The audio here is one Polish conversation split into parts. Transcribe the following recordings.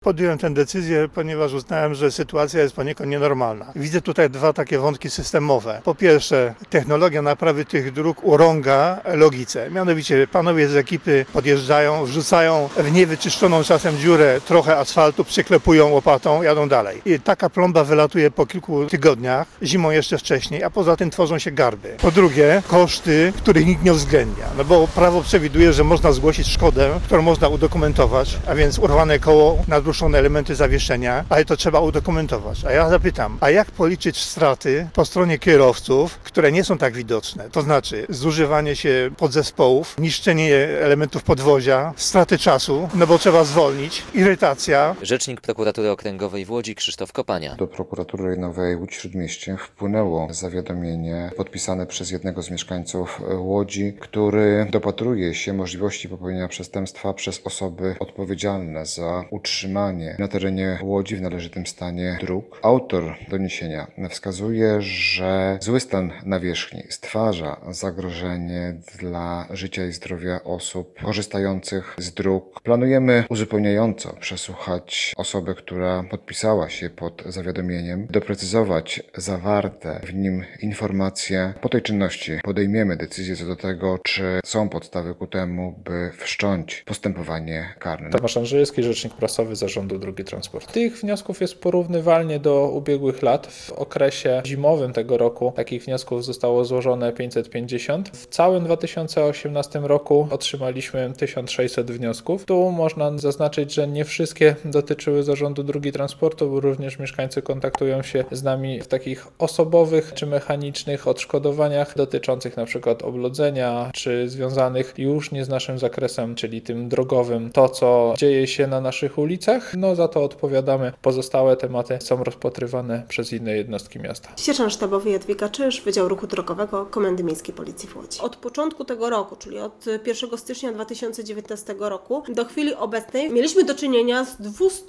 Podjąłem tę decyzję, ponieważ uznałem, że sytuacja jest poniekąd nienormalna. Widzę tutaj dwa takie wątki systemowe. Po pierwsze, technologia naprawy tych dróg urąga logice. Mianowicie panowie z ekipy podjeżdżają, wrzucają w niewyczyszczoną czasem dziurę trochę asfaltu, przyklepują łopatą, jadą dalej. I taka plomba wylatuje po kilku tygodniach, zimą jeszcze wcześniej, a poza tym tworzą się garby. Po drugie, koszty, których nikt nie uwzględnia. No bo prawo przewiduje, że można zgłosić szkodę, którą można udokumentować, a więc urwane koło, nadruszone elementy zawieszenia, ale to trzeba udokumentować. A ja zapytam, a jak policzyć straty po stronie kierowców, które nie są tak widoczne? To znaczy zużywanie się podzespołów, niszczenie elementów podwozia, straty czasu, no bo trzeba zwolnić, irytacja. Rzecznik Prokuratury Okręgowej w Łodzi Krzysztof Kopania. Do Prokuratury Rejonowej Łódź-Śródmieście wpłynęło zawiadomienie podpisane przez jednego z mieszkańców Łodzi, który dopatruje się możliwości popełnienia przestępstwa przez osoby odpowiedzialne za utrzymanie na terenie Łodzi w należytym stanie dróg. Autor doniesienia wskazuje, że zły stan nawierzchni stwarza zagrożenie dla życia i zdrowia osób korzystających z dróg. Planujemy uzupełniająco przesłuchać osobę, która podpisała się pod zawiadomieniem, doprecyzować zawarte w nim informacje. Po tej czynności podejmiemy decyzję co do tego, czy są podstawy ku temu, by wszcząć postępowanie karne. Tomasz Andrzejewski, rzecznik prasowy Zarządu Drogi Transportu. Tych wniosków jest porównywalnie do ubiegłych lat. W okresie zimowym tego roku takich wniosków zostało złożone 550. W całym 2018 roku otrzymaliśmy 1600 wniosków. Tu można zaznaczyć, że nie wszystkie dotyczyły Zarządu Drogi Transportu, bo również mieszkańcy kontaktują się z nami w takich osobowych czy mechanicznych odszkodowaniach dotyczących na przykład oblodzenia, czy związanych już nie z naszym zakresem, czyli tym drogowym. To, co dzieje się na naszych ulicach, no za to odpowiadamy. Pozostałe tematy są rozpatrywane przez inne jednostki miasta. Sierżant sztabowy Jadwiga Czyż, Wydział Ruchu Drogowego Komendy Miejskiej Policji w Łodzi. Od początku tego roku, czyli od 1 stycznia 2019 roku do chwili obecnej mieliśmy do czynienia z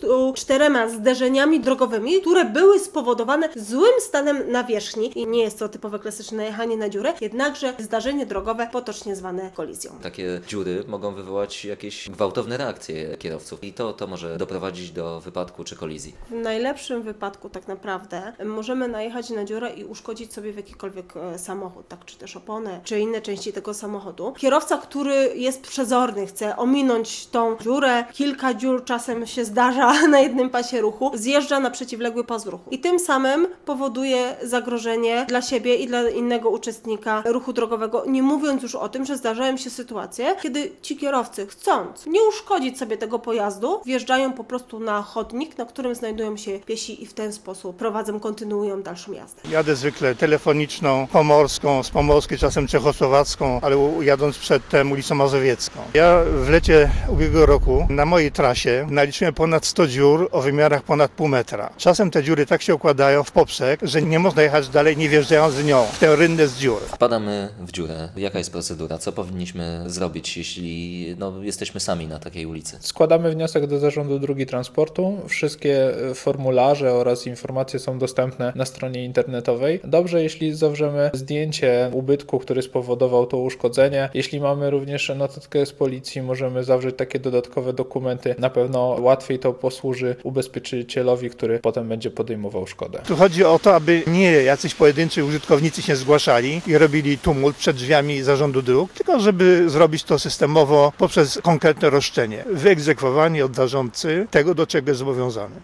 204 zderzeniami drogowymi, które były spowodowane złym stanem nawierzchni i nie jest to typowe klasyczne najechanie na dziurę, jednakże zdarzenie drogowe potocznie zwane kolizją. Takie dziury mogą wywołać jakieś gwałtowne reakcje kierowców i to może doprowadzić do wypadku czy kolizji. W najlepszym wypadku tak naprawdę możemy najechać na dziurę i uszkodzić sobie w jakikolwiek samochód, tak, czy też opony, czy inne części tego samochodu. Kierowca, który jest przezorny, chce ominąć tą dziurę, kilka dziur czasem się zdarza na jednym pasie ruchu, zjeżdża na przeciwległy pas ruchu i tym samym powoduje zagrożenie dla siebie i dla innego uczestnika ruchu drogowego, nie mówiąc już o tym, że zdarzają się sytuacje, kiedy ci kierowcy, chcąc nie uszkodzić sobie tego pojazdu, wjeżdżają po prostu na chodnik, na którym znajdują się piesi i w ten sposób kontynuują dalszą jazdę. Jadę zwykle telefoniczną, pomorską, z pomorskiej, czasem czechosłowacką, ale jadąc przedtem ulicą Mazowiecką. Ja w lecie ubiegłego roku na mojej trasie naliczyłem ponad 100 dziur o wymiarach ponad pół metra. Czasem te dziury tak się układają w poprzek, że nie można jechać dalej, nie wjeżdżając w nią, w tę rynnę z dziur. Wpadamy w dziurę. Jaka jest procedura? Co powinniśmy zrobić, jeśli jesteśmy sami na takiej ulicy? Składamy wniosek do Zarządu Drogi Transportu. Wszystkie formularze oraz informacje są dostępne na stronie internetowej. Dobrze, jeśli zawrzemy zdjęcie ubytku, który spowodował to uszkodzenie. Jeśli mamy również notatkę z policji, możemy zawrzeć takie dodatkowe dokumenty. Na pewno łatwiej to posłuży ubezpieczycielowi, który potem będzie podejmował szkodę. Tu chodzi o to, aby nie jacyś pojedynczy użytkownicy się zgłaszali i robili tumult przed drzwiami Zarządu Dróg, tylko żeby zrobić to systemowo poprzez konkretne roszczenie. Wyegzekwowanie od zarządcy tego, do czego jest zobowiązany.